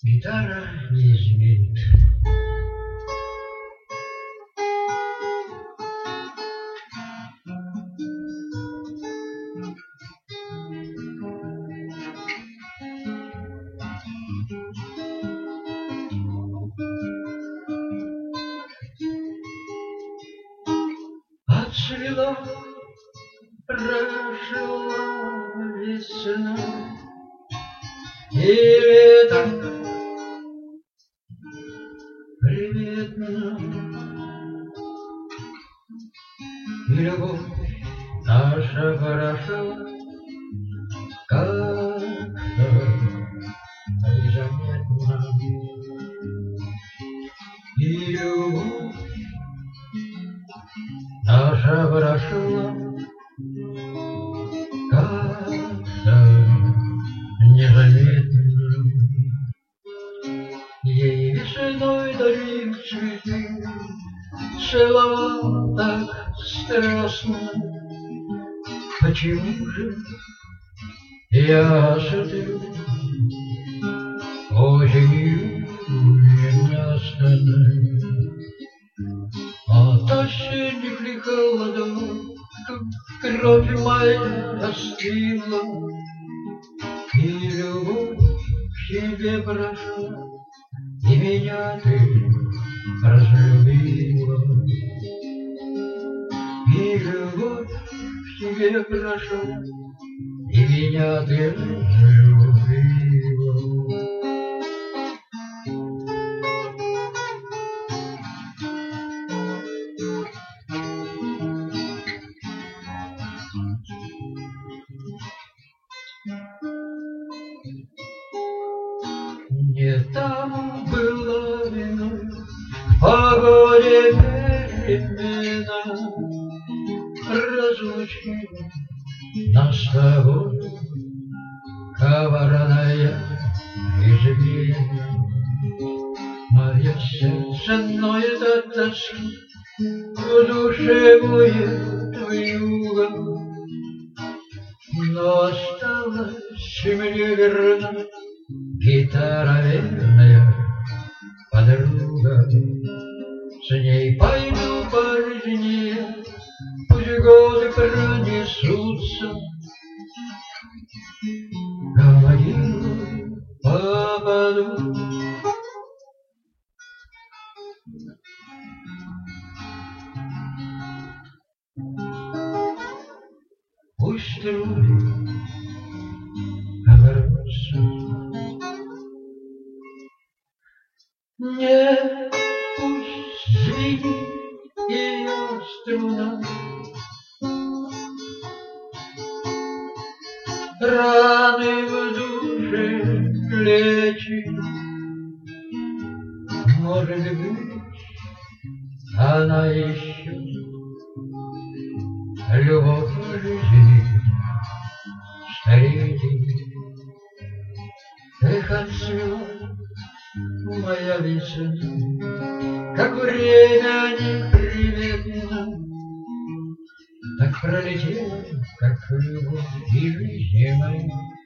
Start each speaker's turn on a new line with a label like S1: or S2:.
S1: Гитара не изменит. Отцвела, прошла весна, и лето привет нам. И любовь наша хороша, как-то незаметно. И любовь наша хороша, как-то незаметно. Ей весной дарим цветы, целовал так страстно. Почему же я смотрю осенью ненастно? От осенних ли холодов кровь моя остыла, и любовь к себе прошла, и меня ты разлюбила. И любовь к тебе прошла, и меня ты разлюбила. Не там была вина, в погоде перемена разлучила нас с тобой коварная измена. Мое сердце ноет от тоски, в душе моей вьюга, но осталась мне верна гитара верная подруга. С ней пойду по жизни, пусть годы пронесутся, на могилу попаду. Пусть струны оборвутся. Нет, пусть звенит ее струна, раны в душе лечит. Может быть, она ищет любовь в жизни стареть. Эх, отцвела моя весна, как время неприметно, так пролетела, как любовь и жизнь моя.